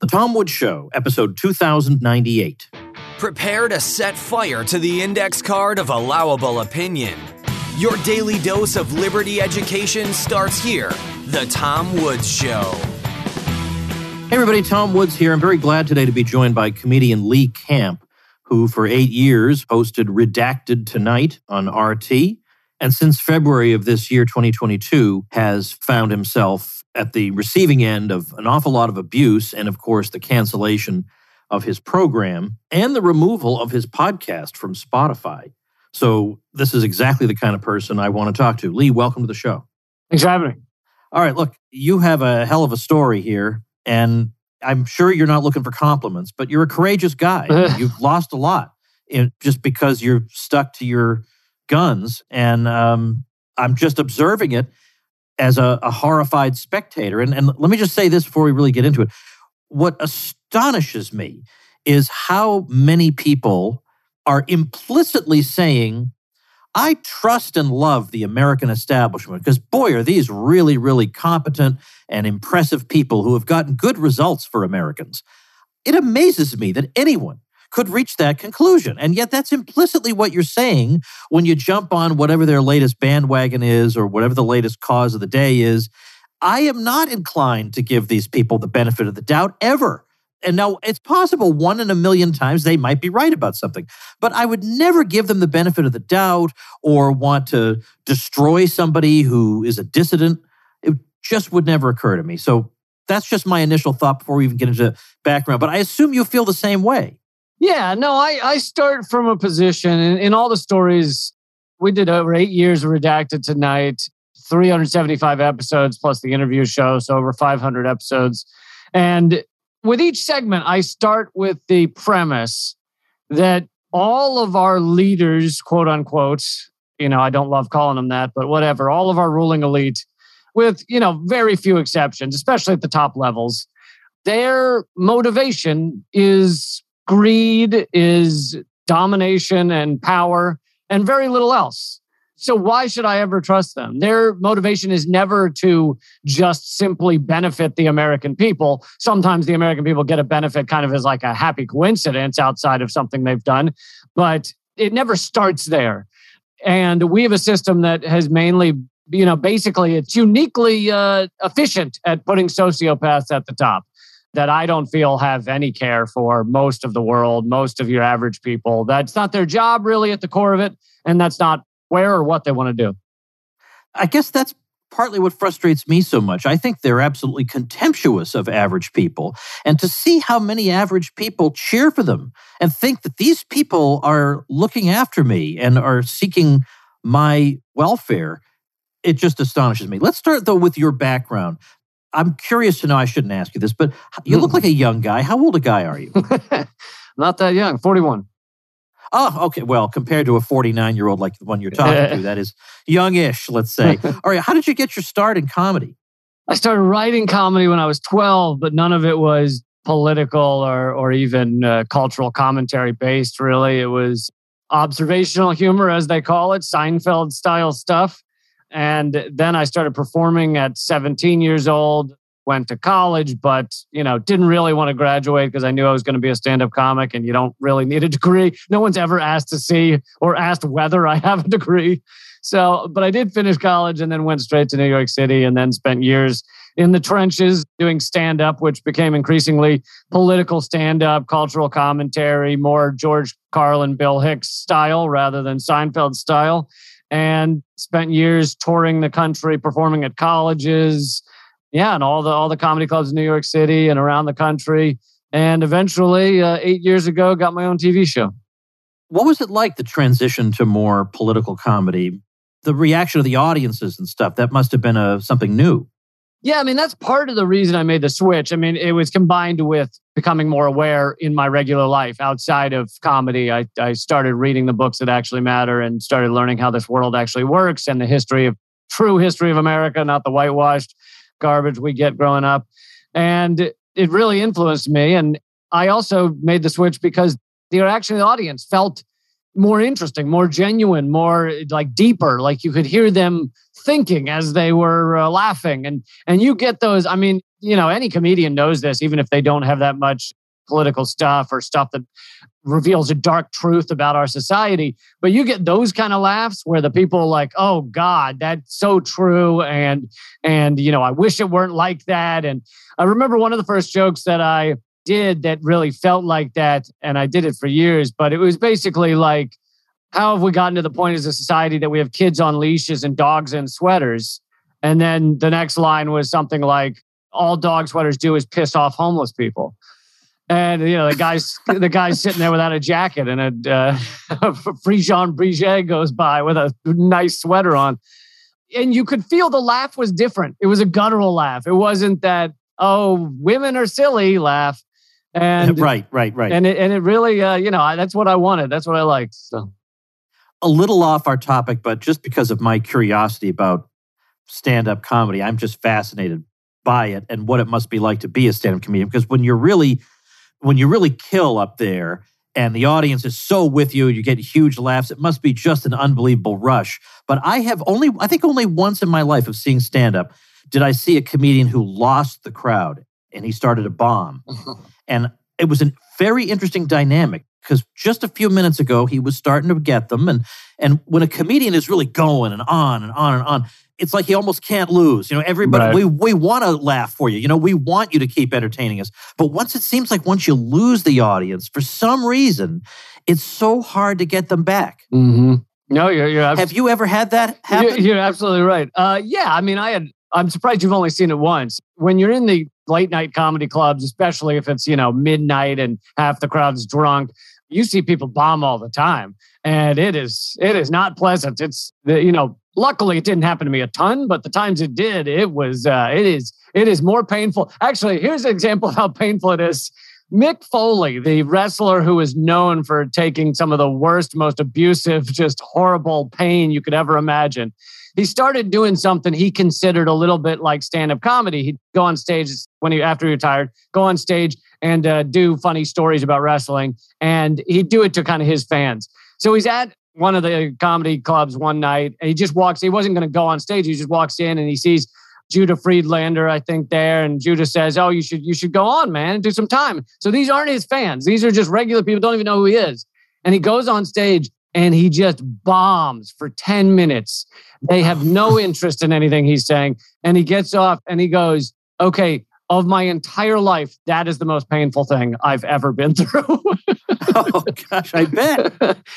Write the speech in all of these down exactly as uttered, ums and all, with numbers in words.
The Tom Woods Show, episode two thousand ninety-eight. Prepare to set fire to the index card of allowable opinion. Your daily dose of liberty education starts here. The Tom Woods Show. Hey everybody, Tom Woods here. I'm very glad today to be joined by comedian Lee Camp, who for eight years hosted Redacted Tonight on R T, and since February of this year, twenty twenty-two, has found himself at the receiving end of an awful lot of abuse and, of course, the cancellation of his program and the removal of his podcast from Spotify. So this is exactly the kind of person I want to talk to. Lee, welcome to the show. Thanks for having me. All right, look, you have a hell of a story here, and I'm sure you're not looking for compliments, but you're a courageous guy. You've lost a lot in, just because you're stuck to your guns, and um, I'm just observing it as a, a horrified spectator. And, and let me just say this before we really get into it. What astonishes me is how many people are implicitly saying, I trust and love the American establishment, because boy, are these really, really competent and impressive people who have gotten good results for Americans. It amazes me that anyone could reach that conclusion. And yet that's implicitly what you're saying when you jump on whatever their latest bandwagon is or whatever the latest cause of the day is. I am not inclined to give these people the benefit of the doubt ever. And now it's possible one in a million times they might be right about something, but I would never give them the benefit of the doubt or want to destroy somebody who is a dissident. It just would never occur to me. So that's just my initial thought before we even get into background. But I assume you feel the same way. Yeah, no, I, I start from a position in, in all the stories. We did over eight years of Redacted Tonight, three hundred seventy-five episodes plus the interview show, so over five hundred episodes. And with each segment, I start with the premise that all of our leaders, quote unquote, you know, I don't love calling them that, but whatever, all of our ruling elite, with, you know, very few exceptions, especially at the top levels, their motivation is greed, is domination and power, and very little else. So why should I ever trust them? Their motivation is never to just simply benefit the American people. Sometimes the American people get a benefit kind of as like a happy coincidence outside of something they've done, but it never starts there. And we have a system that has mainly, you know, basically it's uniquely uh, efficient at putting sociopaths at the top that I don't feel have any care for most of the world, most of your average people. That's not their job really at the core of it, and that's not where or what they want to do. I guess that's partly what frustrates me so much. I think they're absolutely contemptuous of average people. And to see how many average people cheer for them and think that these people are looking after me and are seeking my welfare, it just astonishes me. Let's start, though, with your background. I'm curious to know, I shouldn't ask you this, but you look like a young guy. How old a guy are you? Not that young, forty-one. Oh, okay. Well, compared to a forty-nine-year-old like the one you're talking to, that is youngish, let's say. All right, how did you get your start in comedy? I started writing comedy when I was twelve, but none of it was political or, or even uh, cultural commentary based, really. It was observational humor, as they call it, Seinfeld-style stuff. And then I started performing at seventeen years old, went to college, but, you know, didn't really want to graduate because I knew I was going to be a stand-up comic and you don't really need a degree. No one's ever asked to see or asked whether I have a degree. So, but I did finish college and then went straight to New York City and then spent years in the trenches doing stand-up, which became increasingly political stand-up, cultural commentary, more George Carlin, Bill Hicks style rather than Seinfeld style. And spent years touring the country, performing at colleges, yeah, and all the all the comedy clubs in New York City and around the country. And eventually, uh, eight years ago, got my own T V show. What was it like, the transition to more political comedy? The reaction of the audiences and stuff, that must have been a, something new. Yeah, I mean, that's part of the reason I made the switch. I mean, it was combined with becoming more aware in my regular life outside of comedy. I, I started reading the books that actually matter and started learning how this world actually works and the history of true history of America, not the whitewashed garbage we get growing up. And it really influenced me. And I also made the switch because the reaction of the audience felt more interesting, more genuine, more like deeper. Like you could hear them thinking as they were uh, laughing. And and you get those, I mean, you know, any comedian knows this, even if they don't have that much political stuff or stuff that reveals a dark truth about our society. But you get those kind of laughs where the people are like, oh God, that's so true. And, and, you know, I wish it weren't like that. And I remember one of the first jokes that I did that really felt like that. And I did it for years, but it was basically like, how have we gotten to the point as a society that we have kids on leashes and dogs in sweaters? And then the next line was something like, all dog sweaters do is piss off homeless people. And, you know, the guy's, the guy's sitting there without a jacket, and a, uh, a Frisian Brigitte goes by with a nice sweater on. And you could feel the laugh was different. It was a guttural laugh. It wasn't that, oh, women are silly laugh. And right, right, right. And it, and it really, uh, you know, I, that's what I wanted. That's what I liked. So. A little off our topic, but just because of my curiosity about stand-up comedy, I'm just fascinated by it and what it must be like to be a stand-up comedian. Because when you're really, when you really kill up there and the audience is so with you, you get huge laughs, it must be just an unbelievable rush. But I have only, I think only once in my life of seeing stand-up did I see a comedian who lost the crowd and he started a bomb. And it was a very interesting dynamic because just a few minutes ago, he was starting to get them. And, and when a comedian is really going and on and on and on, it's like he almost can't lose. You know, everybody, right. we we want to laugh for you. You know, we want you to keep entertaining us. But once it seems like once you lose the audience, for some reason, it's so hard to get them back. Mm-hmm. No, you're, you're abs- Have you ever had that happen? You're, you're absolutely right. Uh, yeah, I mean, I had. I'm surprised you've only seen it once. When you're in the late night comedy clubs, especially if it's, you know, midnight and half the crowd's drunk, you see people bomb all the time. And it is it is not pleasant. It's, the, you know, luckily it didn't happen to me a ton, but the times it did, it was, uh, it is, it is more painful. Actually, here's an example of how painful it is. Mick Foley, the wrestler who is known for taking some of the worst, most abusive, just horrible pain you could ever imagine. He started doing something he considered a little bit like stand-up comedy. He'd go on stage when he, after he retired, go on stage and uh, do funny stories about wrestling. And he'd do it to kind of his fans. So he's at one of the comedy clubs one night and he just walks, he wasn't going to go on stage. He just walks in and he sees Judah Friedlander, I think, there. And Judah says, oh, you should, you should go on, man, and do some time. So these aren't his fans. These are just regular people, don't even know who he is. And he goes on stage and he just bombs for ten minutes. They have no interest in anything he's saying. And he gets off and he goes, okay, of my entire life, that is the most painful thing I've ever been through. Oh, gosh, I bet.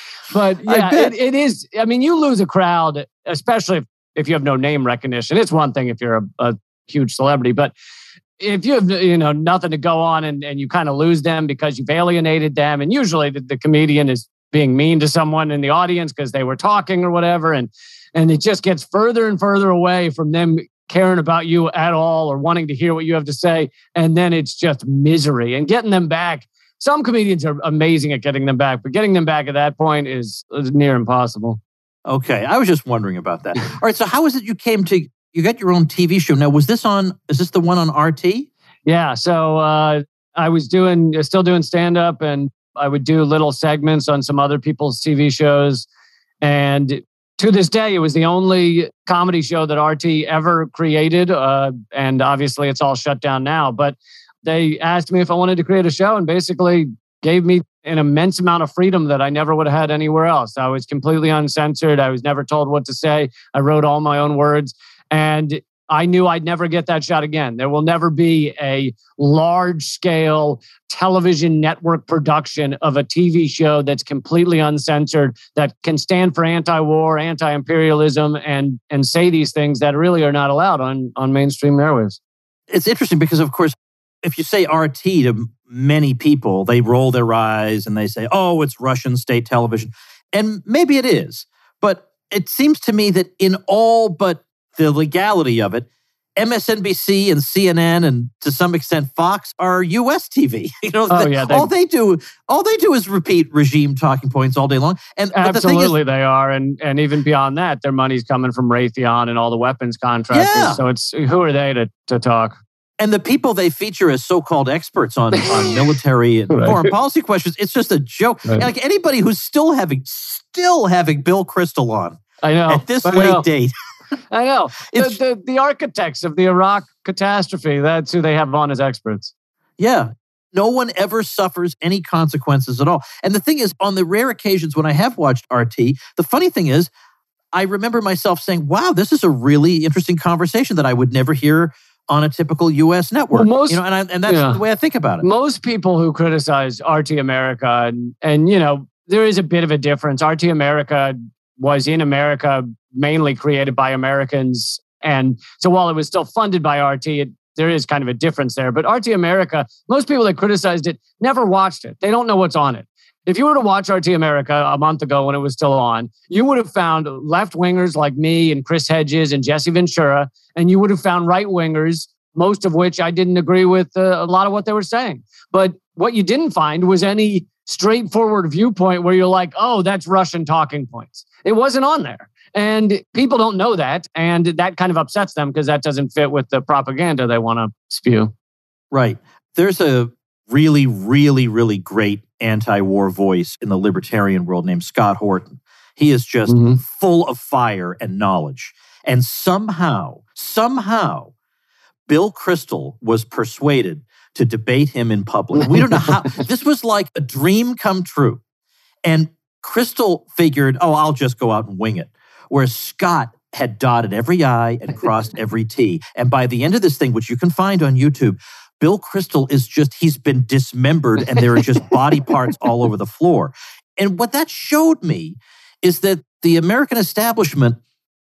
But yeah, bet. It, it is. I mean, you lose a crowd, especially if, if you have no name recognition. It's one thing if you're a, a huge celebrity, but if you have, you know, nothing to go on and, and you kind of lose them because you've alienated them, and usually the, the comedian is being mean to someone in the audience because they were talking or whatever, and and it just gets further and further away from them caring about you at all or wanting to hear what you have to say, and then it's just misery. And getting them back, some comedians are amazing at getting them back, but getting them back at that point is, is near impossible. Okay, I was just wondering about that. All right, so how is it you came to, you got your own T V show. Now, was this on, is this the one on R T? Yeah, so uh, I was doing, still doing stand-up, and I would do little segments on some other people's T V shows. And to this day, it was the only comedy show that R T ever created. Uh, and obviously, it's all shut down now. But they asked me if I wanted to create a show and basically gave me an immense amount of freedom that I never would have had anywhere else. I was completely uncensored. I was never told what to say. I wrote all my own words. And I knew I'd never get that shot again. There will never be a large-scale television network production of a T V show that's completely uncensored, that can stand for anti-war, anti-imperialism, and and say these things that really are not allowed on, on mainstream airwaves. It's interesting because, of course, if you say R T to many people, they roll their eyes and they say, oh, it's Russian state television. And maybe it is. But it seems to me that in all but the legality of it, M S N B C and C N N and to some extent Fox are U S T V. You know, oh, they, yeah, they, all they do, all they do is repeat regime talking points all day long. And absolutely, the thing is, they are, and and even beyond that, their money's coming from Raytheon and all the weapons contractors. Yeah. So it's who are they to to talk? And the people they feature as so-called experts on, on military and right. foreign policy questions, it's just a joke. Right. Like anybody who's still having still having Bill Kristol on I know at this I late know. date. I know. The, the, the architects of the Iraq catastrophe, that's who they have on as experts. Yeah. No one ever suffers any consequences at all. And the thing is, on the rare occasions when I have watched R T, the funny thing is, I remember myself saying, wow, this is a really interesting conversation that I would never hear on a typical U S network. Well, most, you know, and, I, and that's yeah. the way I think about it. Most people who criticize R T America, and, and you know, there is a bit of a difference. R T America was in America, mainly created by Americans. And so while it was still funded by R T, it, there is kind of a difference there. But R T America, most people that criticized it never watched it. They don't know what's on it. If you were to watch R T America a month ago when it was still on, you would have found left-wingers like me and Chris Hedges and Jesse Ventura, and you would have found right-wingers, most of which I didn't agree with uh, a lot of what they were saying. But what you didn't find was any straightforward viewpoint where you're like, oh, that's Russian talking points. It wasn't on there. And people don't know that, and that kind of upsets them because that doesn't fit with the propaganda they want to spew. Right. There's a really, really, really great anti-war voice in the libertarian world named Scott Horton. He is just mm-hmm. full of fire and knowledge. And somehow, somehow, Bill Kristol was persuaded to debate him in public. We don't know how. This was like a dream come true. And Kristol figured, oh, I'll just go out and wing it. Whereas Scott had dotted every I and crossed every T. And by the end of this thing, which you can find on YouTube, Bill Kristol is just, he's been dismembered and there are just body parts all over the floor. And what that showed me is that the American establishment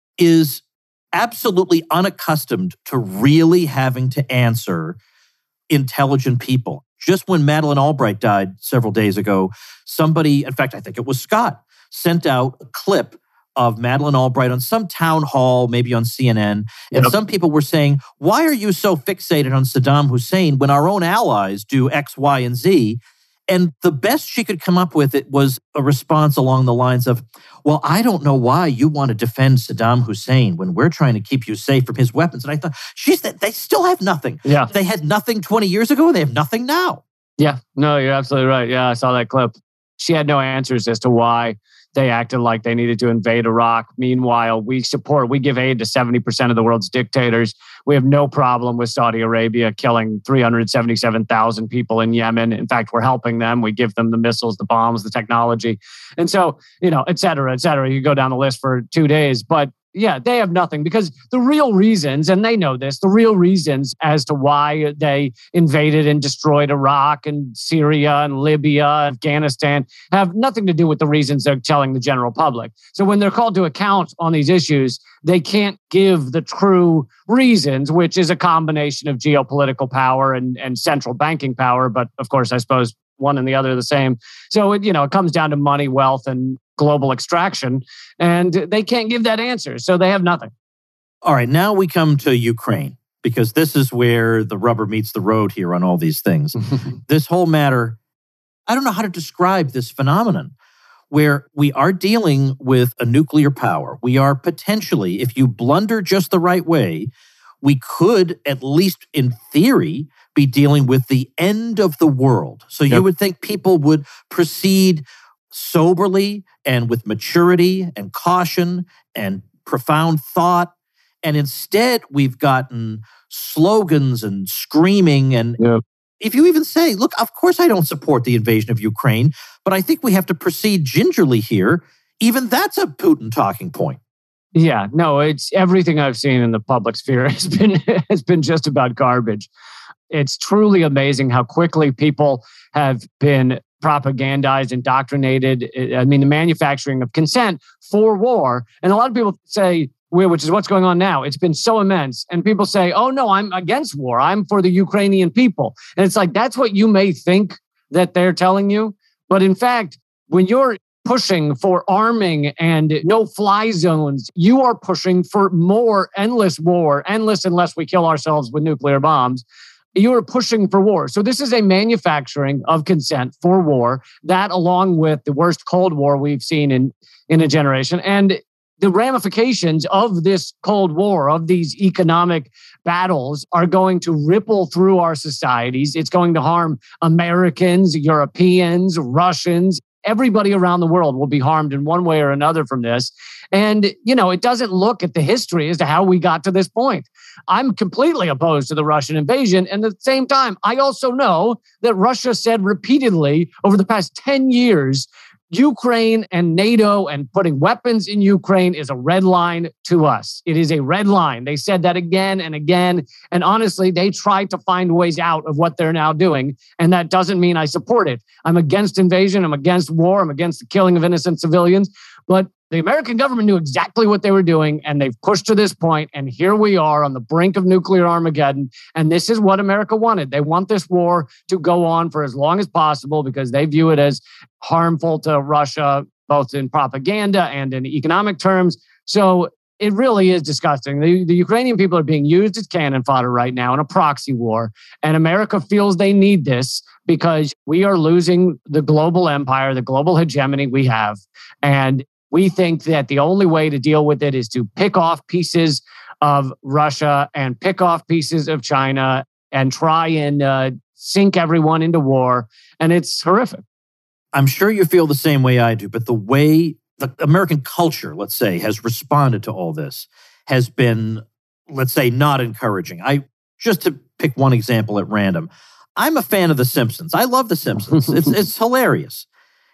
is absolutely unaccustomed to really having to answer intelligent people. Just when Madeleine Albright died several days ago, somebody, in fact, I think it was Scott, sent out a clip of Madeleine Albright on some town hall, maybe on C N N. And yep. some people were saying, why are you so fixated on Saddam Hussein when our own allies do X, Y, and Z? And the best she could come up with it was a response along the lines of, well, I don't know why you want to defend Saddam Hussein when we're trying to keep you safe from his weapons. And I thought, she's that they still have nothing. Yeah. They had nothing twenty years ago. They have nothing now. Yeah, no, you're absolutely right. Yeah, I saw that clip. She had no answers as to why they acted like they needed to invade Iraq. Meanwhile, we support, we give aid to seventy percent of the world's dictators. We have no problem with Saudi Arabia killing three hundred seventy-seven thousand people in Yemen. In fact, we're helping them. We give them the missiles, the bombs, the technology. And so, you know, et cetera, et cetera. You go down the list for two days. But yeah, they have nothing because the real reasons, and they know this, the real reasons as to why they invaded and destroyed Iraq and Syria and Libya, Afghanistan, have nothing to do with the reasons they're telling the general public. So when they're called to account on these issues, they can't give the true reasons, which is a combination of geopolitical power and, and central banking power. But of course, I suppose one and the other are the same. So, it, you know, it comes down to money, wealth, and global extraction, and they can't give that answer. So they have nothing. All right, now we come to Ukraine, because this is where the rubber meets the road here on all these things. This whole matter, I don't know how to describe this phenomenon, where we are dealing with a nuclear power. We are potentially, if you blunder just the right way, we could, at least in theory, be dealing with the end of the world. So yep. you would think people would proceed soberly and with maturity and caution and profound thought. And instead, we've gotten slogans and screaming. And yep. if you even say, look, of course I don't support the invasion of Ukraine, but I think we have to proceed gingerly here, even that's a Putin talking point. Yeah, no, it's everything I've seen in the public sphere has been has been just about garbage. It's truly amazing how quickly people have been propagandized, indoctrinated. I mean, the manufacturing of consent for war. And a lot of people say, which is what's going on now, it's been so immense. And people say, oh, no, I'm against war. I'm for the Ukrainian people. And it's like, that's what you may think that they're telling you. But in fact, when you're pushing for arming and no-fly zones, you are pushing for more endless war, endless unless we kill ourselves with nuclear bombs. You are pushing for war. So this is a manufacturing of consent for war, that along with the worst Cold War we've seen in, in a generation. And the ramifications of this Cold War, of these economic battles, are going to ripple through our societies. It's going to harm Americans, Europeans, Russians, everybody around the world will be harmed in one way or another from this. And, you know, it doesn't look at the history as to how we got to this point. I'm completely opposed to the Russian invasion. And at the same time, I also know that Russia said repeatedly over the past ten years, Ukraine and NATO and putting weapons in Ukraine is a red line to us. It is a red line. They said that again and again. And honestly, they tried to find ways out of what they're now doing. And that doesn't mean I support it. I'm against invasion. I'm against war. I'm against the killing of innocent civilians. But the American government knew exactly what they were doing, and they've pushed to this point, and here we are on the brink of nuclear Armageddon, and this is what America wanted. They want this war to go on for as long as possible because they view it as harmful to Russia, both in propaganda and in economic terms. So it really is disgusting. The, the Ukrainian people are being used as cannon fodder right now in a proxy war, and America feels they need this because we are losing the global empire, the global hegemony we have, and we think that the only way to deal with it is to pick off pieces of Russia and pick off pieces of China and try and uh, sink everyone into war. And it's horrific. I'm sure you feel the same way I do, but the way the American culture, let's say, has responded to all this has been, let's say, not encouraging. I just to pick one example at random, I'm a fan of The Simpsons. I love The Simpsons. It's, it's hilarious.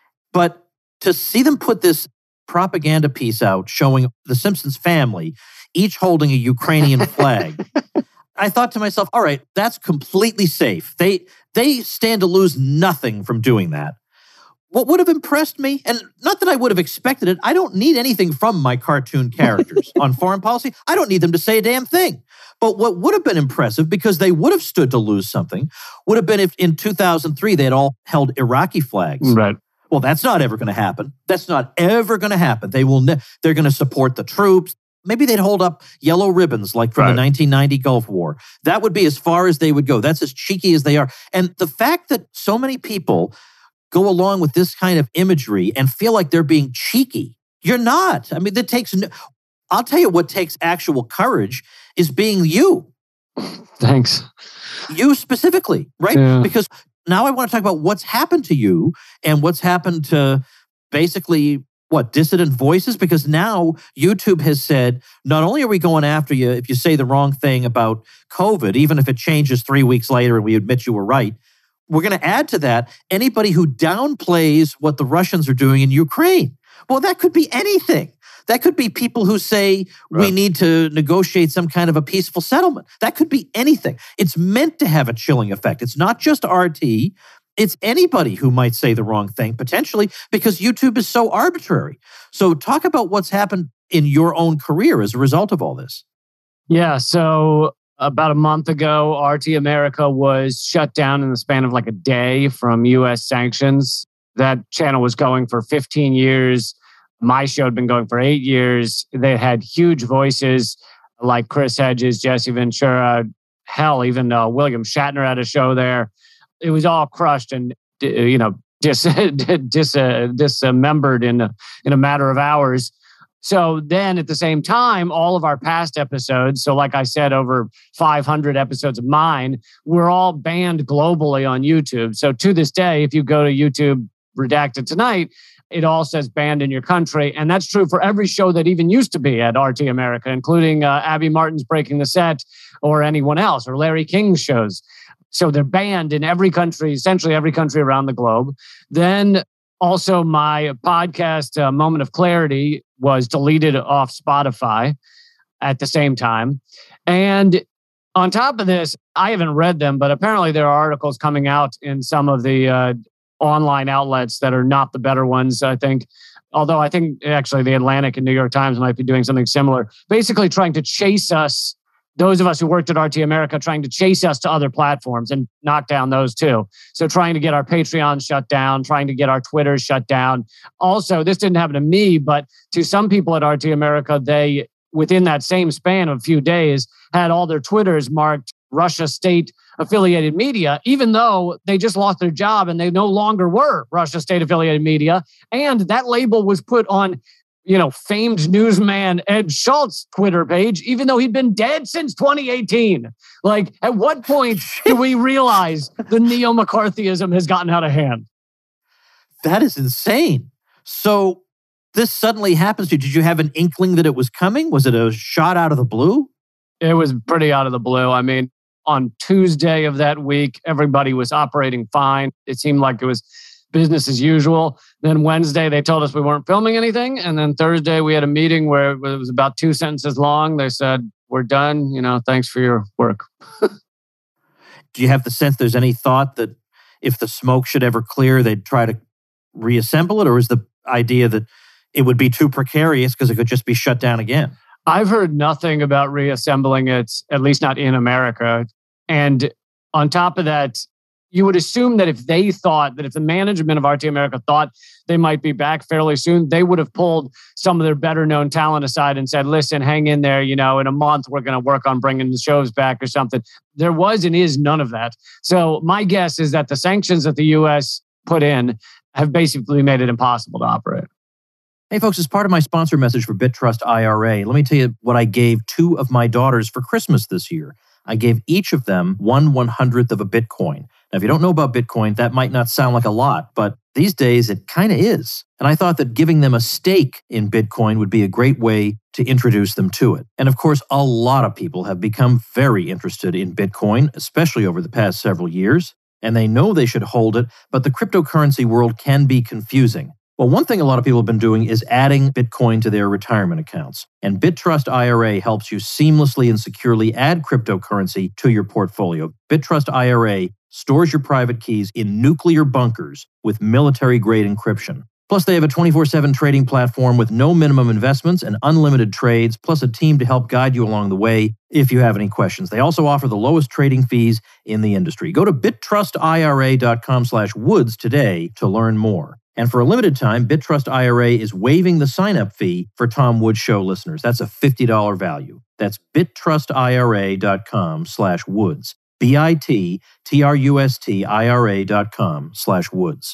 But to see them put this propaganda piece out showing the Simpsons family each holding a Ukrainian flag, I thought to myself, all right, that's completely safe. They they stand to lose nothing from doing that. What would have impressed me, and not that I would have expected it, I don't need anything from my cartoon characters on foreign policy. I don't need them to say a damn thing. But what would have been impressive, because they would have stood to lose something, would have been if in two thousand three they had all held Iraqi flags. Right. Well, that's not ever going to happen. That's not ever going to happen. They will. Ne- they're going to support the troops. Maybe they'd hold up yellow ribbons like from right. the nineteen ninety Gulf War. That would be as far as they would go. That's as cheeky as they are. And the fact that so many people go along with this kind of imagery and feel like they're being cheeky, you're not. I mean, that takes. No, I'll tell you what takes actual courage is being you. Thanks. You specifically, right? Yeah. Because now I want to talk about what's happened to you and what's happened to basically, what, dissident voices? Because now YouTube has said, not only are we going after you if you say the wrong thing about COVID, even if it changes three weeks later and we admit you were right, we're going to add to that anybody who downplays what the Russians are doing in Ukraine. Well, that could be anything. That could be people who say right. we need to negotiate some kind of a peaceful settlement. That could be anything. It's meant to have a chilling effect. It's not just R T. It's anybody who might say the wrong thing, potentially, because YouTube is so arbitrary. So talk about what's happened in your own career as a result of all this. Yeah, so about a month ago, R T America was shut down in the span of like a day from U S sanctions. That channel was going for fifteen years. My show had been going for eight years. They had huge voices like Chris Hedges, Jesse Ventura, hell, even uh, William Shatner had a show there. It was all crushed and, you know, dis, dis, uh, dismembered in a, in a matter of hours. So then at the same time, all of our past episodes, so like I said, over five hundred episodes of mine, were all banned globally on YouTube. So to this day, if you go to YouTube Redacted Tonight, it all says banned in your country. And that's true for every show that even used to be at R T America, including uh, Abby Martin's Breaking the Set or anyone else, or Larry King's shows. So they're banned in every country, essentially every country around the globe. Then also my podcast, uh, Moment of Clarity, was deleted off Spotify at the same time. And on top of this, I haven't read them, but apparently there are articles coming out in some of the uh, online outlets that are not the better ones, I think. Although I think actually the Atlantic and New York Times might be doing something similar, basically trying to chase us, those of us who worked at R T America, trying to chase us to other platforms and knock down those too. So trying to get our Patreon shut down, trying to get our Twitter shut down. Also, this didn't happen to me, but to some people at R T America, they, within that same span of a few days, had all their Twitters marked Russia state affiliated media, even though they just lost their job and they no longer were Russia state affiliated media. And that label was put on, you know, famed newsman Ed Schultz's Twitter page, even though he'd been dead since twenty eighteen. Like, at what point do we realize the neo-McCarthyism has gotten out of hand? That is insane. So this suddenly happens to you. Did you have an inkling that it was coming? Was it a shot out of the blue? It was pretty out of the blue. I mean, on Tuesday of that week, everybody was operating fine. It seemed like it was business as usual. Then Wednesday, they told us we weren't filming anything. And then Thursday, we had a meeting where it was about two sentences long. They said, we're done. You know, thanks for your work. Do you have the sense there's any thought that if the smoke should ever clear, they'd try to reassemble it? Or is the idea that it would be too precarious because it could just be shut down again? I've heard nothing about reassembling it, at least not in America. And on top of that, you would assume that if they thought that if the management of R T America thought they might be back fairly soon, they would have pulled some of their better known talent aside and said, listen, hang in there. You know, in a month, we're going to work on bringing the shows back or something. There was and is none of that. So my guess is that the sanctions that the U S put in have basically made it impossible to operate. Hey, folks, as part of my sponsor message for BitTrust I R A, let me tell you what I gave two of my daughters for Christmas this year. I gave each of them one one-hundredth of a Bitcoin. Now, if you don't know about Bitcoin, that might not sound like a lot, but these days it kind of is. And I thought that giving them a stake in Bitcoin would be a great way to introduce them to it. And of course, a lot of people have become very interested in Bitcoin, especially over the past several years, and they know they should hold it, but the cryptocurrency world can be confusing. Well, one thing a lot of people have been doing is adding Bitcoin to their retirement accounts. And BitTrust I R A helps you seamlessly and securely add cryptocurrency to your portfolio. BitTrust I R A stores your private keys in nuclear bunkers with military-grade encryption. Plus, they have a twenty-four seven trading platform with no minimum investments and unlimited trades, plus a team to help guide you along the way if you have any questions. They also offer the lowest trading fees in the industry. Go to bittrustira.com slash woods today to learn more. And for a limited time, BitTrust I R A is waiving the sign-up fee for Tom Woods Show listeners. That's a fifty dollars value. That's bittrustira.com slash woods. B-I-T-T-R-U-S-T-I-R-A dot com slash woods.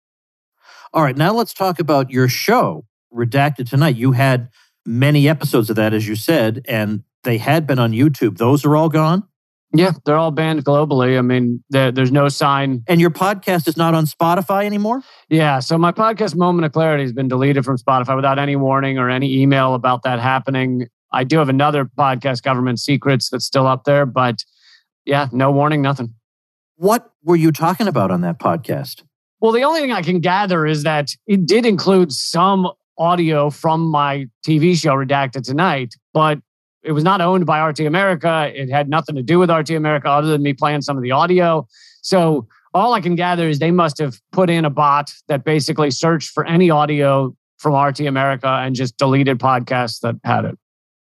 All right, now let's talk about your show, Redacted Tonight. You had many episodes of that, as you said, and they had been on YouTube. Those are all gone? Yeah, they're all banned globally. I mean, there, there's no sign. And your podcast is not on Spotify anymore? Yeah, so my podcast, Moment of Clarity, has been deleted from Spotify without any warning or any email about that happening. I do have another podcast, Government Secrets, that's still up there, but yeah, no warning, nothing. What were you talking about on that podcast? Well, the only thing I can gather is that it did include some audio from my T V show, Redacted Tonight, but it was not owned by R T America. It had nothing to do with R T America other than me playing some of the audio. So all I can gather is they must have put in a bot that basically searched for any audio from R T America and just deleted podcasts that had it.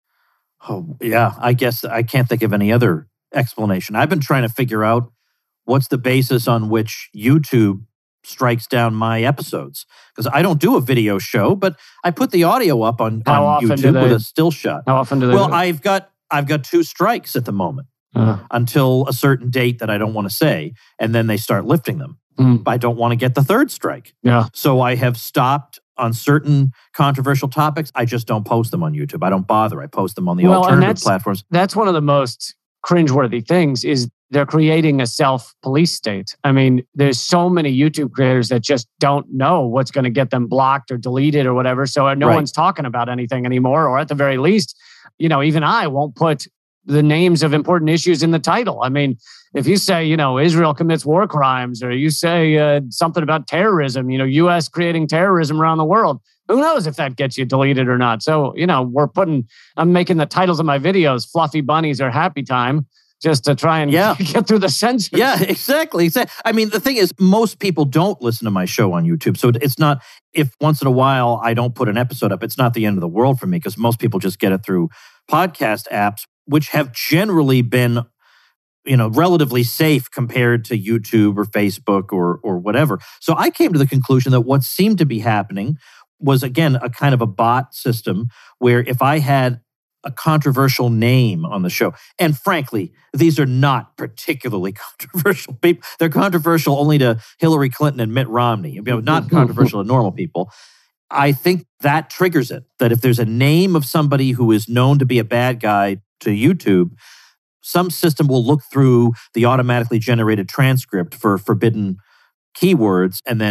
Oh, yeah. I guess I can't think of any other explanation. I've been trying to figure out what's the basis on which YouTube strikes down my episodes. Because I don't do a video show, but I put the audio up on, on YouTube they, with a still shot. How often do they Well, do I've got I've got two strikes at the moment uh. until a certain date that I don't want to say, and then they start lifting them. Mm. I don't want to get the third strike. Yeah. So I have stopped on certain controversial topics. I just don't post them on YouTube. I don't bother. I post them on the well, alternative that's, platforms. That's one of the most cringeworthy things is they're creating a self-police state. I mean, there's so many YouTube creators that just don't know what's going to get them blocked or deleted or whatever. So no right. one's talking about anything anymore. Or at the very least, you know, even I won't put the names of important issues in the title. I mean, if you say, you know, Israel commits war crimes, or you say uh, something about terrorism, you know, U S creating terrorism around the world, who knows if that gets you deleted or not? So, you know, we're putting, I'm making the titles of my videos, Fluffy Bunnies or Happy Time, just to try and yeah. get through the censors. Yeah, exactly. I mean, the thing is, most people don't listen to my show on YouTube. So it's not, if once in a while I don't put an episode up, it's not the end of the world for me, because most people just get it through podcast apps, which have generally been, you know, relatively safe compared to YouTube or Facebook or or whatever. So I came to the conclusion that what seemed to be happening was, again, a kind of a bot system where if I had a controversial name on the show, and frankly, these are not particularly controversial people. They're controversial only to Hillary Clinton and Mitt Romney, you know, not controversial to normal people. I think that triggers it, that if there's a name of somebody who is known to be a bad guy to YouTube, some system will look through the automatically generated transcript for forbidden keywords and then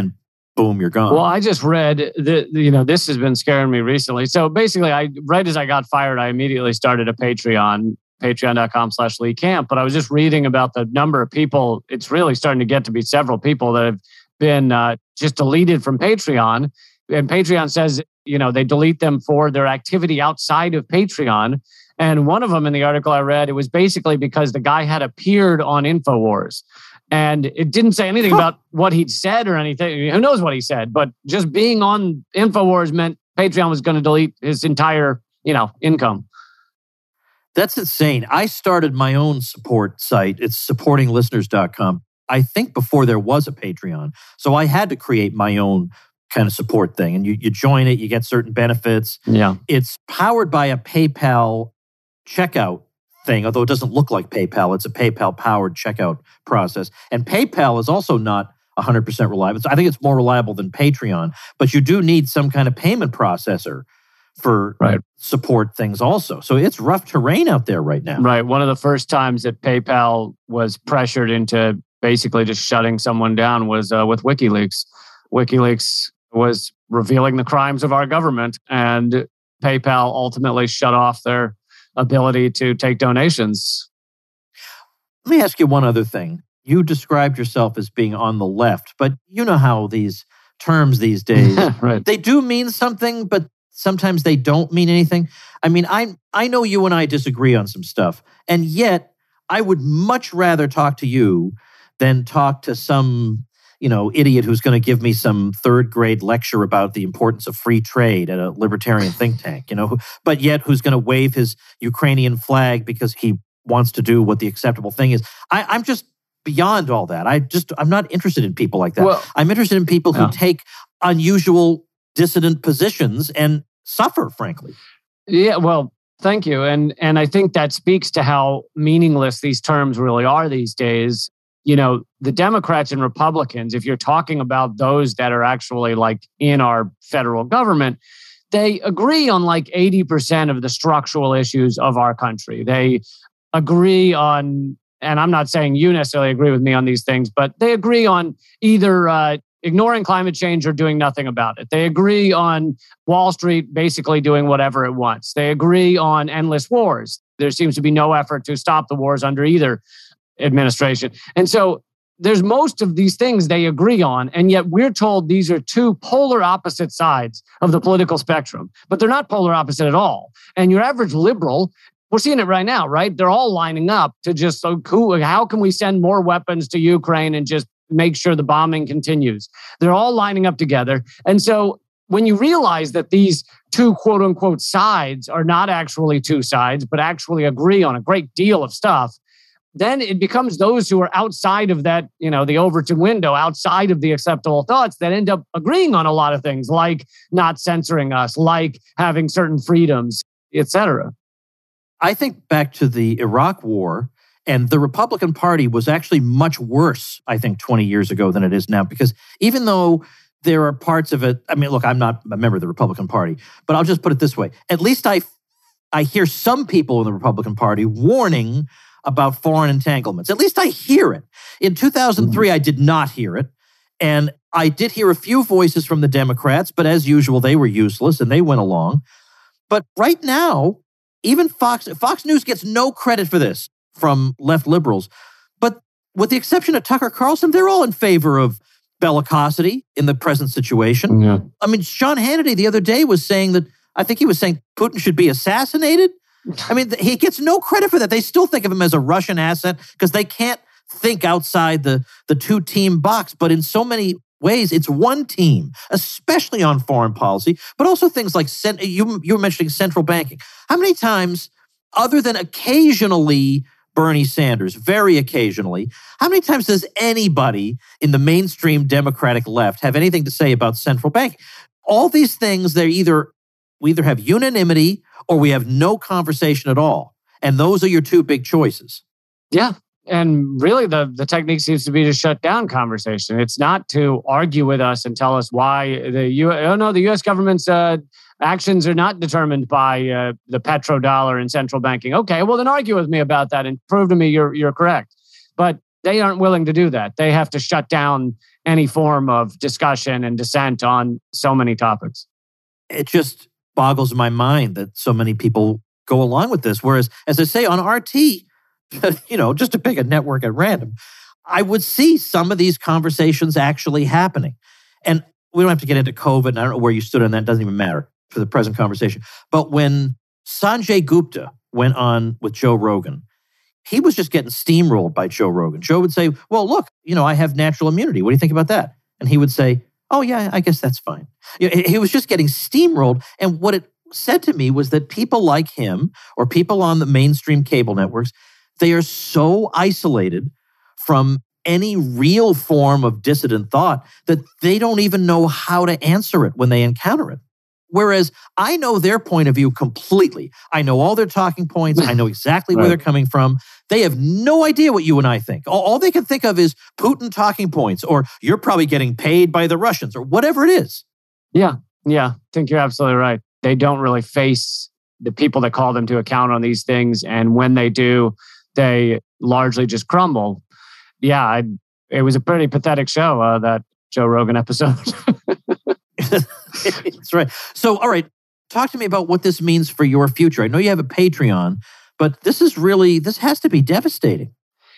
boom, you're gone. Well, I just read that, you know, this has been scaring me recently. So basically, I right as I got fired, I immediately started a Patreon, patreon.com slash Lee Camp. But I was just reading about the number of people. It's really starting to get to be several people that have been uh, just deleted from Patreon. And Patreon says, you know, they delete them for their activity outside of Patreon. And one of them in the article I read, it was basically because the guy had appeared on InfoWars. And it didn't say anything about what he'd said or anything. Who knows what he said? But just being on InfoWars meant Patreon was going to delete his entire, you know, income. That's insane. I started my own support site. It's supporting listeners dot com. I think before there was a Patreon. So I had to create my own kind of support thing. And you, you join it, you get certain benefits. Yeah. It's powered by a PayPal checkout thing, although it doesn't look like PayPal. It's a PayPal-powered checkout process. And PayPal is also not one hundred percent reliable. I think it's more reliable than Patreon, but you do need some kind of payment processor for right. support things also. So it's rough terrain out there right now. Right. One of the first times that PayPal was pressured into basically just shutting someone down was uh, with WikiLeaks. WikiLeaks was revealing the crimes of our government, and PayPal ultimately shut off their ability to take donations. Let me ask you one other thing. You described yourself as being on the left, but you know how these terms these days, right. they do mean something, but sometimes they don't mean anything. I mean, I I know you and I disagree on some stuff, and yet I would much rather talk to you than talk to some, you know, idiot who's going to give me some third grade lecture about the importance of free trade at a libertarian think tank, you know, but yet who's going to wave his Ukrainian flag because he wants to do what the acceptable thing is. I, I'm just beyond all that. I just, I'm not interested in people like that. Well, I'm interested in people who yeah. take unusual dissident positions and suffer, frankly. Yeah, well, thank you. And and I think that speaks to how meaningless these terms really are these days. You know, the Democrats and Republicans, if you're talking about those that are actually like in our federal government, they agree on like eighty percent of the structural issues of our country. They agree on, and I'm not saying you necessarily agree with me on these things, but they agree on either uh, ignoring climate change or doing nothing about it. They agree on Wall Street basically doing whatever it wants. They agree on endless wars. There seems to be no effort to stop the wars under either administration. And so there's most of these things they agree on, and yet we're told these are two polar opposite sides of the political spectrum, but they're not polar opposite at all. And your average liberal, we're seeing it right now, right? They're all lining up to just, so cool, how can we send more weapons to Ukraine and just make sure the bombing continues? They're all lining up together. And so when you realize that these two quote unquote sides are not actually two sides, but actually agree on a great deal of stuff, then it becomes those who are outside of that, you know, the Overton window, outside of the acceptable thoughts that end up agreeing on a lot of things, like not censoring us, like having certain freedoms, et cetera. I think back to the Iraq War, and the Republican Party was actually much worse, I think, twenty years ago than it is now, because even though there are parts of it, I mean, look, I'm not a member of the Republican Party, but I'll just put it this way. At least I, I hear some people in the Republican Party warning about foreign entanglements. At least I hear it. In two thousand three, I did not hear it. And I did hear a few voices from the Democrats, but as usual, they were useless and they went along. But right now, even Fox, Fox News gets no credit for this from left liberals. But with the exception of Tucker Carlson, they're all in favor of bellicosity in the present situation. Yeah. I mean, Sean Hannity the other day was saying that, I think he was saying Putin should be assassinated. I mean, he gets no credit for that. They still think of him as a Russian asset because they can't think outside the, the two-team box. But in so many ways, it's one team, especially on foreign policy, but also things like, cent- you, you were mentioning central banking. How many times, other than occasionally Bernie Sanders, very occasionally, how many times does anybody in the mainstream Democratic left have anything to say about central banking? All these things, they're either, we either have unanimity or we have no conversation at all. And those are your two big choices. Yeah. And really, the, the technique seems to be to shut down conversation. It's not to argue with us and tell us why the U. Oh no, the U S government's uh, actions are not determined by uh, the petrodollar and central banking. Okay, well then argue with me about that and prove to me you're you're correct. But they aren't willing to do that. They have to shut down any form of discussion and dissent on so many topics. It just boggles my mind that so many people go along with this. Whereas, as I say, on R T, you know, just to pick a network at random, I would see some of these conversations actually happening. And we don't have to get into COVID, and I don't know where you stood on that. It doesn't even matter for the present conversation. But when Sanjay Gupta went on with Joe Rogan, he was just getting steamrolled by Joe Rogan. Joe would say, well, look, you know, I have natural immunity. What do you think about that? And he would say, oh, yeah, I guess that's fine. You know, he was just getting steamrolled. And what it said to me was that people like him or people on the mainstream cable networks, they are so isolated from any real form of dissident thought that they don't even know how to answer it when they encounter it. Whereas I know their point of view completely. I know all their talking points. I know exactly right. where they're coming from. They have no idea what you and I think. All, all they can think of is Putin talking points, or you're probably getting paid by the Russians, or whatever it is. Yeah, yeah. I think you're absolutely right. They don't really face the people that call them to account on these things. And when they do, they largely just crumble. Yeah, I, it was a pretty pathetic show, uh, that Joe Rogan episode. That's right. So, all right, talk to me about what this means for your future. I know you have a Patreon, but this is really, this has to be devastating.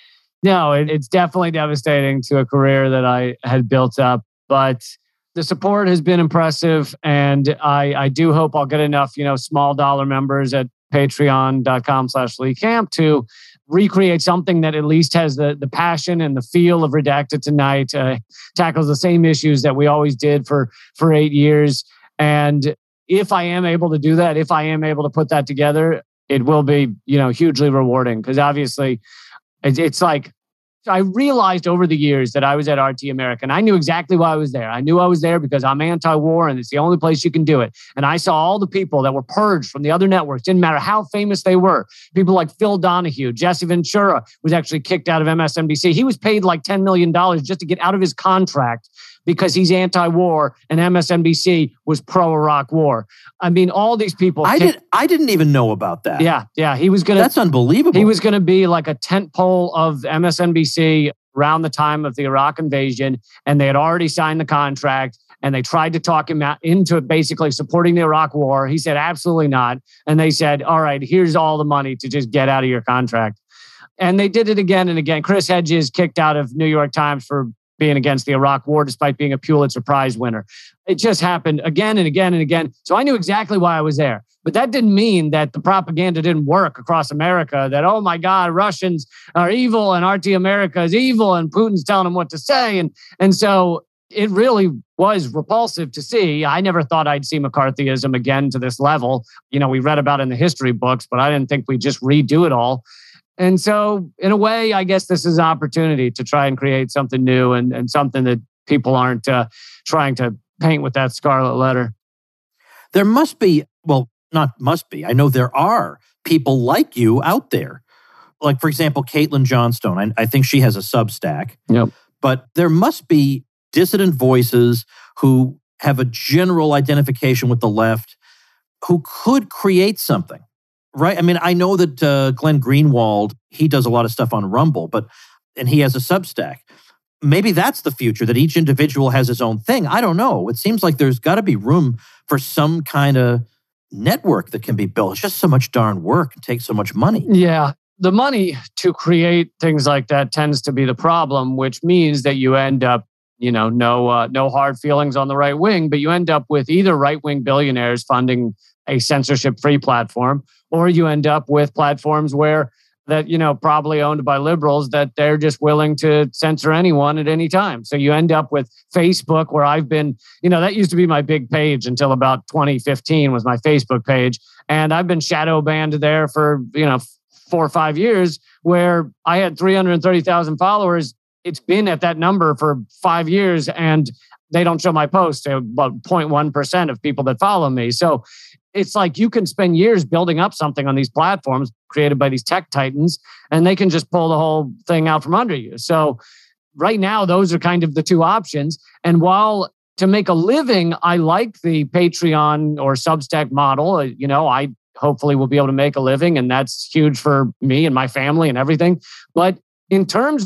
No, it, it's definitely devastating to a career that I had built up, but the support has been impressive, and I, I do hope I'll get enough, you know, small dollar members at patreon.com slash Lee Camp to recreate something that at least has the, the passion and the feel of Redacted Tonight, uh, tackles the same issues that we always did for, for eight years. And if I am able to do that, if I am able to put that together, it will be, you know, hugely rewarding, because obviously it's, it's like, I realized over the years that I was at R T America, and I knew exactly why I was there. I knew I was there because I'm anti-war, and it's the only place you can do it. And I saw all the people that were purged from the other networks. Didn't matter how famous they were. People like Phil Donahue, Jesse Ventura was actually kicked out of M S N B C. He was paid like ten million dollars just to get out of his contract because he's anti-war, and M S N B C was pro-Iraq war. I mean, all these people. I kicked, did. I didn't even know about that. Yeah, yeah. He was gonna. That's unbelievable. He was going to be like a tentpole of M S N B C around the time of the Iraq invasion, and they had already signed the contract. And they tried to talk him out into basically supporting the Iraq war. He said, absolutely not. And they said, all right, here's all the money to just get out of your contract. And they did it again and again. Chris Hedges kicked out of New York Times for being against the Iraq war, despite being a Pulitzer Prize winner. It just happened again and again and again. So I knew exactly why I was there. But that didn't mean that the propaganda didn't work across America, that, oh my God, Russians are evil and R T America is evil and Putin's telling them what to say. And, and so it really was repulsive to see. I never thought I'd see McCarthyism again to this level. You know, we read about it in the history books, but I didn't think we'd just redo it all. And so in a way, I guess this is an opportunity to try and create something new and, and something that people aren't uh, trying to paint with that scarlet letter. There must be, well, not must be, I know there are people like you out there. Like, for example, Caitlin Johnstone. I, I think she has a Substack. Yep. But there must be dissident voices who have a general identification with the left who could create something, right? I mean, I know that uh, Glenn Greenwald, he does a lot of stuff on Rumble, but and he has a Substack. Maybe that's the future, that each individual has his own thing. I don't know. It seems like there's got to be room for some kind of network that can be built. It's just so much darn work and takes so much money. Yeah. The money to create things like that tends to be the problem, which means that you end up, you know, no uh, no hard feelings on the right wing, but you end up with either right-wing billionaires funding a censorship-free platform, or you end up with platforms where that, you know, probably owned by liberals, that they're just willing to censor anyone at any time. So you end up with Facebook, where I've been, you know, that used to be my big page until about twenty fifteen was my Facebook page. And I've been shadow banned there for, you know, four or five years, where I had three hundred thirty thousand followers. It's been at that number for five years and they don't show my posts to about zero point one percent of people that follow me. So it's like you can spend years building up something on these platforms created by these tech titans, and they can just pull the whole thing out from under you. So right now, those are kind of the two options. And while to make a living, I like the Patreon or Substack model, you know, I hopefully will be able to make a living, and that's huge for me and my family and everything. But in terms of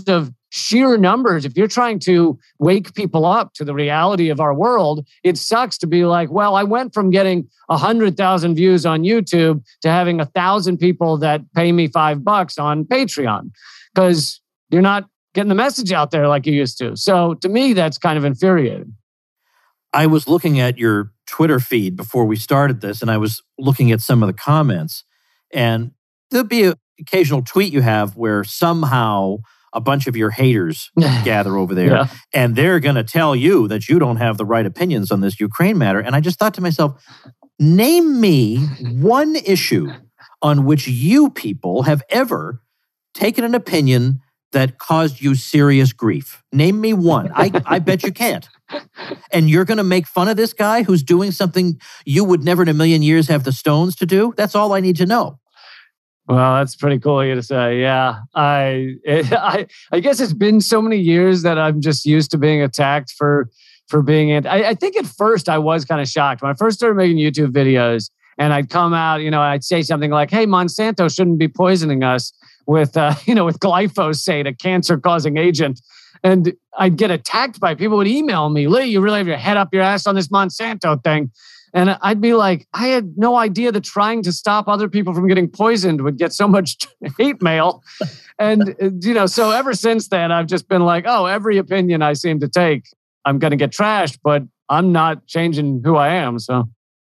sheer numbers, if you're trying to wake people up to the reality of our world, it sucks to be like, well, I went from getting one hundred thousand views on YouTube to having one thousand people that pay me five bucks on Patreon, because you're not getting the message out there like you used to. So to me, that's kind of infuriating. I was looking at your Twitter feed before we started this, and I was looking at some of the comments, and there'll be an occasional tweet you have where somehow a bunch of your haters gather over there, yeah. and they're going to tell you that you don't have the right opinions on this Ukraine matter. And I just thought to myself, name me one issue on which you people have ever taken an opinion that caused you serious grief. Name me one. I, I bet you can't. And you're going to make fun of this guy who's doing something you would never in a million years have the stones to do? That's all I need to know. Well, that's pretty cool of you to say. Yeah, I, it, I, I guess it's been so many years that I'm just used to being attacked for, for being it. I, I think at first I was kind of shocked when I first started making YouTube videos, and I'd come out, you know, I'd say something like, "Hey, Monsanto shouldn't be poisoning us with, uh, you know, with glyphosate, a cancer-causing agent." And I'd get attacked by people who would email me, "Lee, you really have your head up your ass on this Monsanto thing." And I'd be like, I had no idea that trying to stop other people from getting poisoned would get so much hate mail. And, you know, so ever since then, I've just been like, oh, every opinion I seem to take, I'm going to get trashed, but I'm not changing who I am. So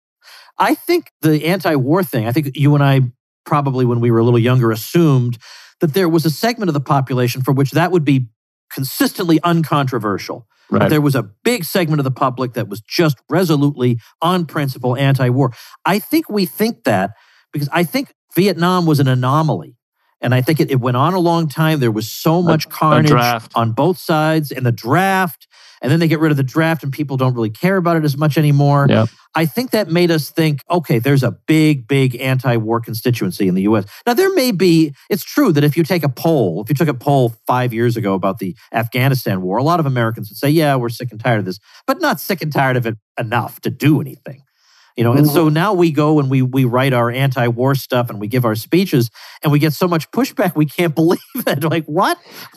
I think the anti-war thing, I think you and I probably when we were a little younger assumed that there was a segment of the population for which that would be consistently uncontroversial. Right. There was a big segment of the public that was just resolutely, on principle, anti-war. I think we think that because I think Vietnam was an anomaly. And I think it, it went on a long time. There was so much a, carnage a on both sides in the draft. And then they get rid of the draft and people don't really care about it as much anymore. Yep. I think that made us think, okay, there's a big, big anti-war constituency in the U S. Now, there may be, it's true that if you take a poll, if you took a poll five years ago about the Afghanistan war, a lot of Americans would say, yeah, we're sick and tired of this, but not sick and tired of it enough to do anything. You know, and so now we go and we we write our anti-war stuff and we give our speeches and we get so much pushback, we can't believe it. Like, what?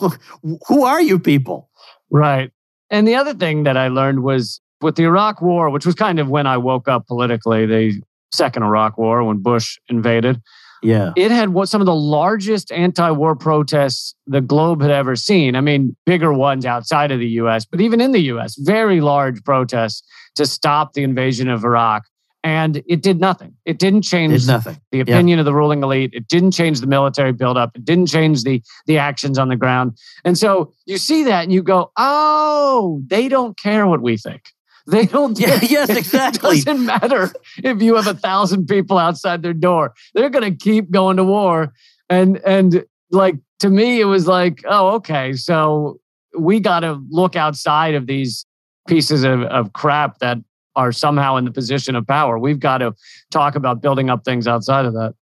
Who are you people? Right. And the other thing that I learned was with the Iraq War, which was kind of when I woke up politically, the second Iraq War, when Bush invaded. Yeah. It had what some of the largest anti-war protests the globe had ever seen. I mean, bigger ones outside of the U S, but even in the U S, very large protests to stop the invasion of Iraq. And it did nothing. It didn't change did nothing. the opinion yeah. of the ruling elite. It didn't change the military buildup. It didn't change the, the actions on the ground. And so you see that and you go, oh, they don't care what we think. They don't. Yeah, yes, exactly. It doesn't matter if you have a thousand people outside their door. They're going to keep going to war. And, and like, to me, it was like, oh, okay. So we got to look outside of these pieces of, of crap that are somehow in the position of power. We've got to talk about building up things outside of that.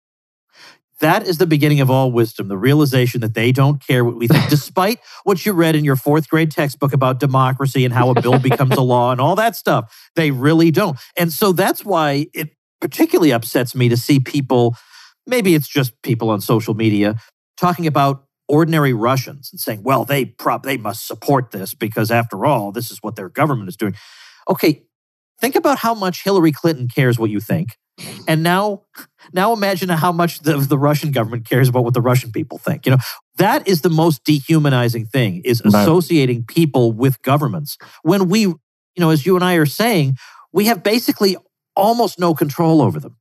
That is the beginning of all wisdom, the realization that they don't care what we think, despite what you read in your fourth grade textbook about democracy and how a bill becomes a law and all that stuff. They really don't. And so that's why it particularly upsets me to see people, maybe it's just people on social media, talking about ordinary Russians and saying, well, they prob- they must support this because after all, this is what their government is doing. Okay, think about how much Hillary Clinton cares what you think. And now, now imagine how much the, the Russian government cares about what the Russian people think. You know, that is the most dehumanizing thing, is associating right. people with governments. When we, you know, as you and I are saying, we have basically almost no control over them.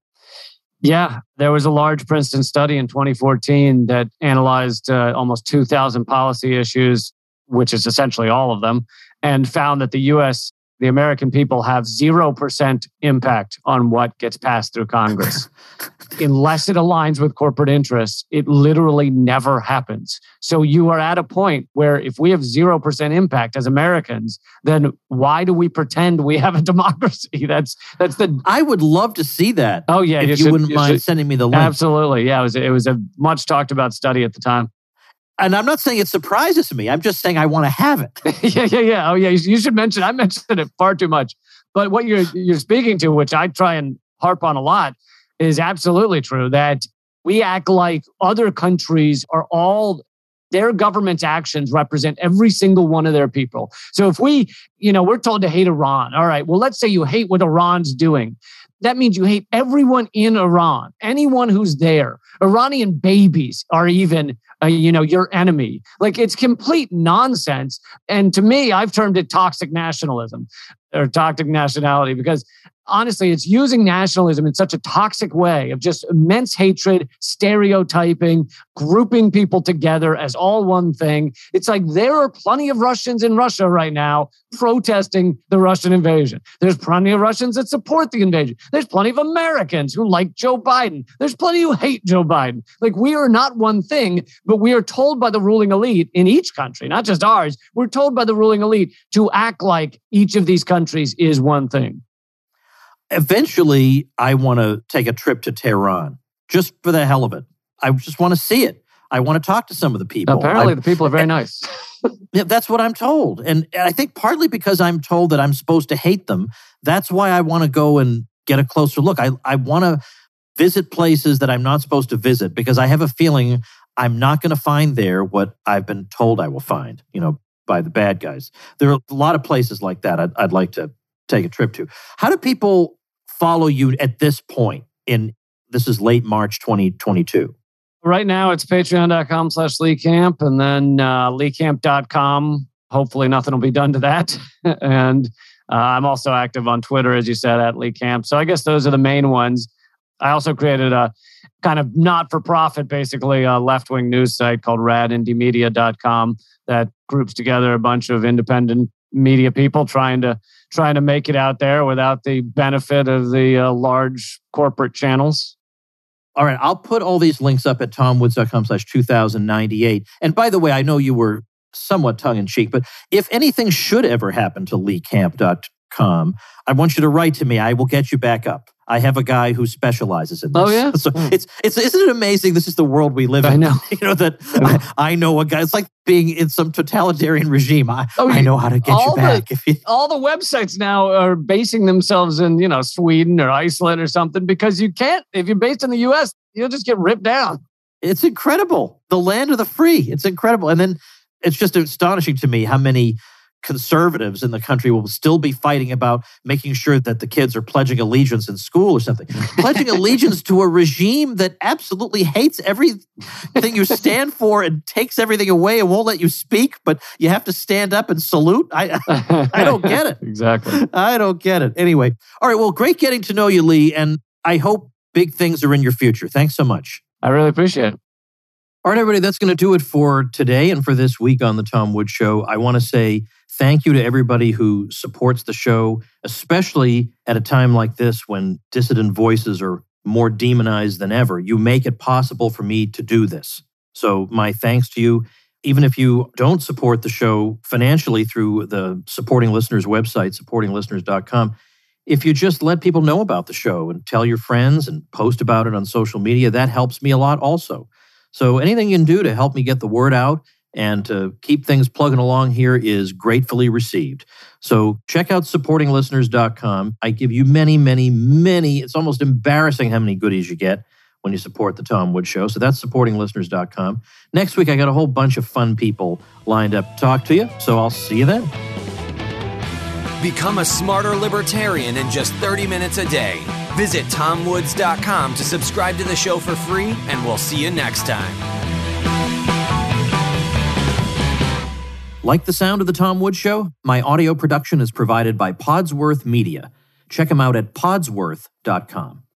Yeah, there was a large Princeton study in twenty fourteen that analyzed uh, almost two thousand policy issues, which is essentially all of them, and found that the U S the American people have zero percent impact on what gets passed through Congress. Unless it aligns with corporate interests, it literally never happens. So you are at a point where if we have zero percent impact as Americans, then why do we pretend we have a democracy? That's that's the... I would love to see that. Oh, yeah. If you, you should, wouldn't you mind should. sending me the link. Absolutely. Yeah, it was, it was a much talked about study at the time. And I'm not saying it surprises me. I'm just saying I want to have it. yeah, yeah, yeah. Oh, yeah. You should mention. I mentioned it far too much. But what you're you're speaking to, which I try and harp on a lot, is absolutely true. That we act like other countries are all Their government's actions represent every single one of their people. So if we, you know, we're told to hate Iran. All right, well, let's say you hate what Iran's doing. That means you hate everyone in Iran, anyone who's there. Iranian babies are even, uh, you know, your enemy. Like, it's complete nonsense. And to me, I've termed it toxic nationalism or toxic nationality because honestly, it's using nationalism in such a toxic way of just immense hatred, stereotyping, grouping people together as all one thing. It's like there are plenty of Russians in Russia right now protesting the Russian invasion. There's plenty of Russians that support the invasion. There's plenty of Americans who like Joe Biden. There's plenty who hate Joe Biden. Like, we are not one thing, but we are told by the ruling elite in each country, not just ours, we're told by the ruling elite to act like each of these countries is one thing. Eventually, I want to take a trip to Tehran, just for the hell of it. I just want to see it. I want to talk to some of the people. Apparently, I, the people are very nice. Yeah, that's what I'm told. And, and I think partly because I'm told that I'm supposed to hate them, that's why I want to go and get a closer look. I, I want to visit places that I'm not supposed to visit because I have a feeling I'm not going to find there what I've been told I will find, you know, by the bad guys. There are a lot of places like that I'd, I'd like to take a trip to. How do people follow you at this point in, this is late March twenty twenty-two? Right now, it's patreon.com slash Lee Camp and then uh, lee camp dot com. Hopefully nothing will be done to that. and uh, I'm also active on Twitter, as you said, at Lee Camp. So I guess those are the main ones. I also created a kind of not-for-profit, basically, a left-wing news site called rad indie media dot com that groups together a bunch of independent media people trying to trying to make it out there without the benefit of the uh, large corporate channels. All right, I'll put all these links up at tomwoods.com slash2098. And by the way, I know you were somewhat tongue-in-cheek, but if anything should ever happen to lee camp dot com, I want you to write to me. I will get you back up. I have a guy who specializes in this. Oh, yeah? So mm. it's, it's, isn't it amazing? This is the world we live in. I know. You know, that I, I know a guy. It's like being in some totalitarian regime. I, oh, I know how to get you back. The, if you... All the websites now are basing themselves in, you know, Sweden or Iceland or something because you can't, if you're based in the U S, you'll just get ripped down. It's incredible. The land of the free. It's incredible. And then it's just astonishing to me how many conservatives in the country will still be fighting about making sure that the kids are pledging allegiance in school or something. Pledging allegiance to a regime that absolutely hates everything you stand for and takes everything away and won't let you speak, but you have to stand up and salute. I I don't get it. Exactly. I don't get it. Anyway, all right, well, great getting to know you, Lee, and I hope big things are in your future. Thanks so much. I really appreciate it. All right, everybody, that's going to do it for today and for this week on The Tom Woods Show. I want to say thank you to everybody who supports the show, especially at a time like this when dissident voices are more demonized than ever. You make it possible for me to do this. So my thanks to you. Even if you don't support the show financially through the Supporting Listeners website, supporting listeners dot com, if you just let people know about the show and tell your friends and post about it on social media, that helps me a lot also. So anything you can do to help me get the word out and to keep things plugging along here is gratefully received. So check out supporting listeners dot com. I give you many, many, many, it's almost embarrassing how many goodies you get when you support The Tom Woods Show. So that's supporting listeners dot com. Next week, I got a whole bunch of fun people lined up to talk to you. So I'll see you then. Become a smarter libertarian in just thirty minutes a day. Visit tom woods dot com to subscribe to the show for free, and we'll see you next time. Like the sound of The Tom Woods Show? My audio production is provided by Podsworth Media. Check them out at podsworth dot com.